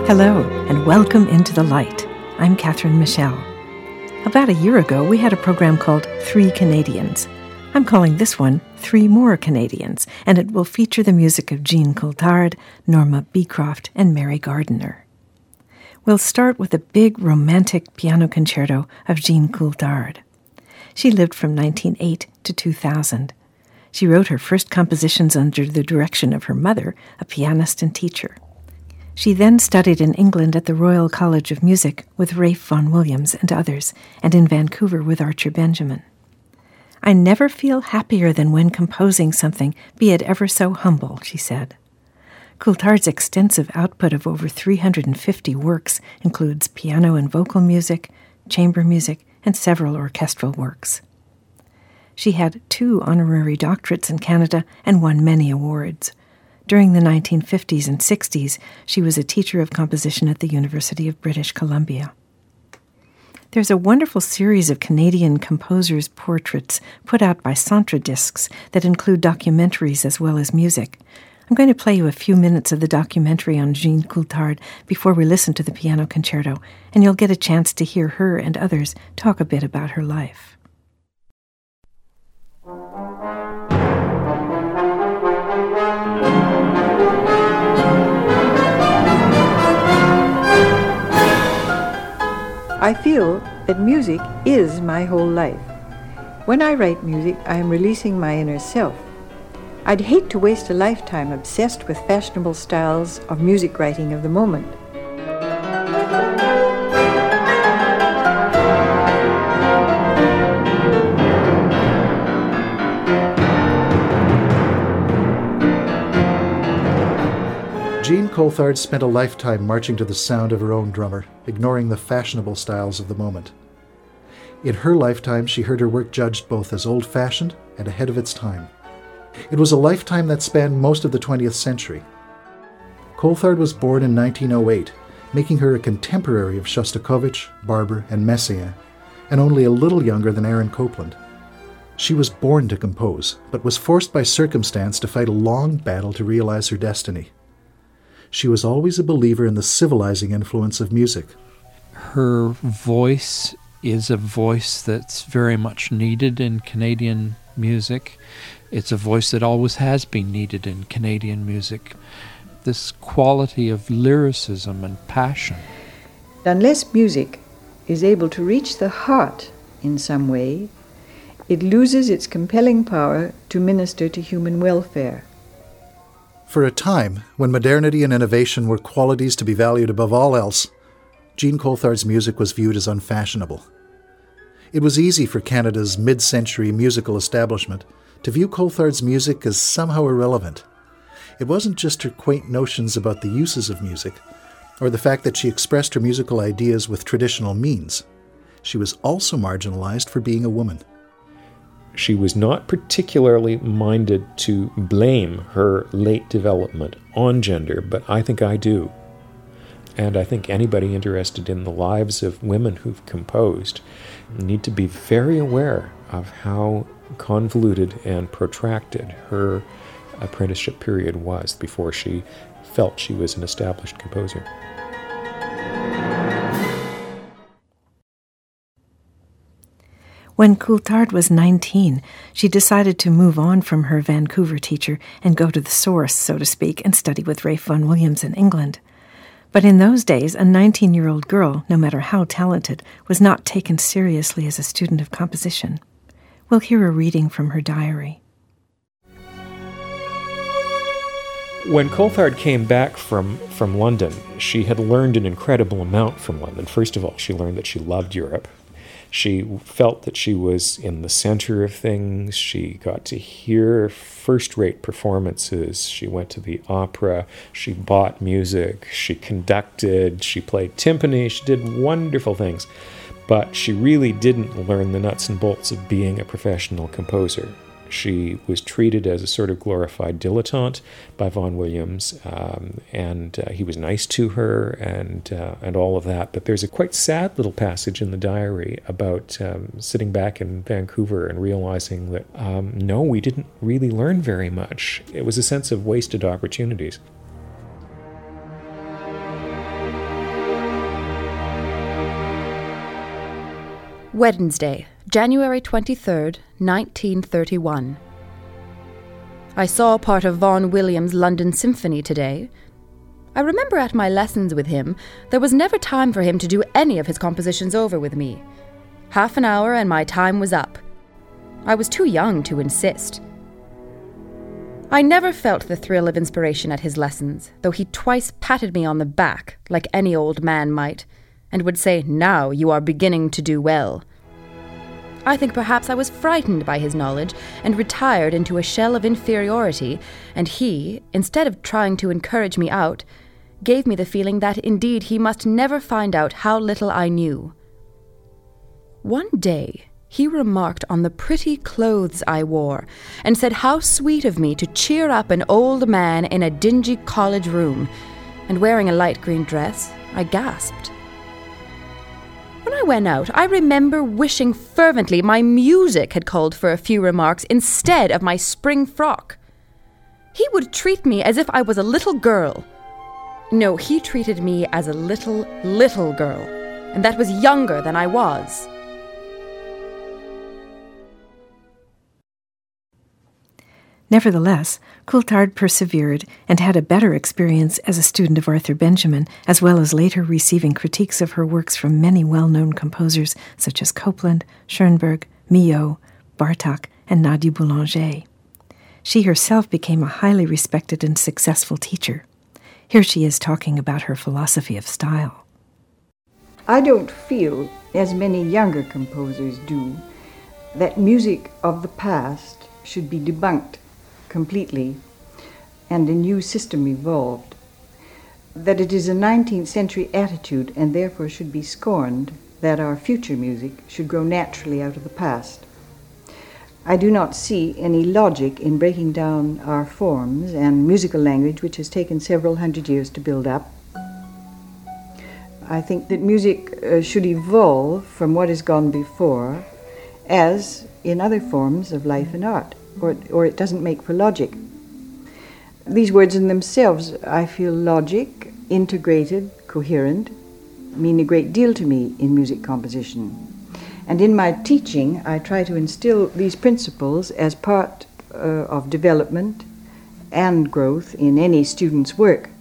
Hello, and welcome into the light. I'm Catherine Michelle. About a year ago, we had a program called Three Canadians. I'm calling this one Three More Canadians, and it will feature the music of Jean Coulthard, Norma Beecroft, and Mary Gardiner. We'll start with a big romantic piano concerto of Jean Coulthard. She lived from 1908 to 2000. She wrote her first compositions under the direction of her mother, a pianist and teacher. She then studied in England at the Royal College of Music with Ralph Vaughan Williams and others, and in Vancouver with Archer Benjamin. I never feel happier than when composing something, be it ever so humble, she said. Coulthard's extensive output of over 350 works includes piano and vocal music, chamber music, and several orchestral works. She had 2 honorary doctorates in Canada and won many awards. During the 1950s and 60s, she was a teacher of composition at the University of British Columbia. There's a wonderful series of Canadian composers' portraits put out by Centre Discs that include documentaries as well as music. I'm going to play you a few minutes of the documentary on Jean Coulthard before we listen to the piano concerto, and you'll get a chance to hear her and others talk a bit about her life. I feel that music is my whole life. When I write music, I am releasing my inner self. I'd hate to waste a lifetime obsessed with fashionable styles of music writing of the moment. Jean Coulthard spent a lifetime marching to the sound of her own drummer, ignoring the fashionable styles of the moment. In her lifetime, she heard her work judged both as old-fashioned and ahead of its time. It was a lifetime that spanned most of the 20th century. Coulthard was born in 1908, making her a contemporary of Shostakovich, Barber, and Messiaen, and only a little younger than Aaron Copland. She was born to compose, but was forced by circumstance to fight a long battle to realize her destiny. She was always a believer in the civilizing influence of music. Her voice is a voice that's very much needed in Canadian music. It's a voice that always has been needed in Canadian music. This quality of lyricism and passion. Unless music is able to reach the heart in some way, it loses its compelling power to minister to human welfare. For a time, when modernity and innovation were qualities to be valued above all else, Jean Coulthard's music was viewed as unfashionable. It was easy for Canada's mid-century musical establishment to view Coulthard's music as somehow irrelevant. It wasn't just her quaint notions about the uses of music, or the fact that she expressed her musical ideas with traditional means. She was also marginalized for being a woman. She was not particularly minded to blame her late development on gender, but I think I do. And I think anybody interested in the lives of women who've composed need to be very aware of how convoluted and protracted her apprenticeship period was before she felt she was an established composer. When Coulthard was 19, she decided to move on from her Vancouver teacher and go to the source, so to speak, and study with Ralph Vaughan Williams in England. But in those days, a 19-year-old girl, no matter how talented, was not taken seriously as a student of composition. We'll hear a reading from her diary. When Coulthard came back from London, she had learned an incredible amount from London. First of all, she learned that she loved Europe. She felt that she was in the center of things. She got to hear first-rate performances. She went to the opera. She bought music. She conducted. She played timpani. She did wonderful things. But she really didn't learn the nuts and bolts of being a professional composer. She was treated as a sort of glorified dilettante by Vaughan Williams, and he was nice to her and all of that. But there's a quite sad little passage in the diary about sitting back in Vancouver and realizing that, no, we didn't really learn very much. It was a sense of wasted opportunities. Wednesday, January 23rd, 1931. I saw part of Vaughan Williams' London Symphony today. I remember at my lessons with him, there was never time for him to do any of his compositions over with me. Half an hour and my time was up. I was too young to insist. I never felt the thrill of inspiration at his lessons, though he twice patted me on the back, like any old man might, and would say, "Now you are beginning to do well." I think perhaps I was frightened by his knowledge and retired into a shell of inferiority, and he, instead of trying to encourage me out, gave me the feeling that indeed he must never find out how little I knew. One day he remarked on the pretty clothes I wore, and said how sweet of me to cheer up an old man in a dingy college room, and wearing a light green dress, I gasped. When I went out, I remember wishing fervently my music had called for a few remarks instead of my spring frock. He would treat me as if I was a little girl. No, he treated me as a little girl, and that was younger than I was. Nevertheless, Coulthard persevered and had a better experience as a student of Arthur Benjamin, as well as later receiving critiques of her works from many well-known composers such as Copland, Schoenberg, Milhaud, Bartók, and Nadia Boulanger. She herself became a highly respected and successful teacher. Here she is talking about her philosophy of style. I don't feel, as many younger composers do, that music of the past should be debunked completely and a new system evolved, that it is a 19th century attitude and therefore should be scorned, that our future music should grow naturally out of the past. I do not see any logic in breaking down our forms and musical language which has taken several hundred years to build up. I think that music should evolve from what has gone before, as in other forms of life and art, or it doesn't make for logic. These words in themselves, I feel logic, integrated, coherent, mean a great deal to me in music composition. And in my teaching, I try to instill these principles as part of development and growth in any student's work.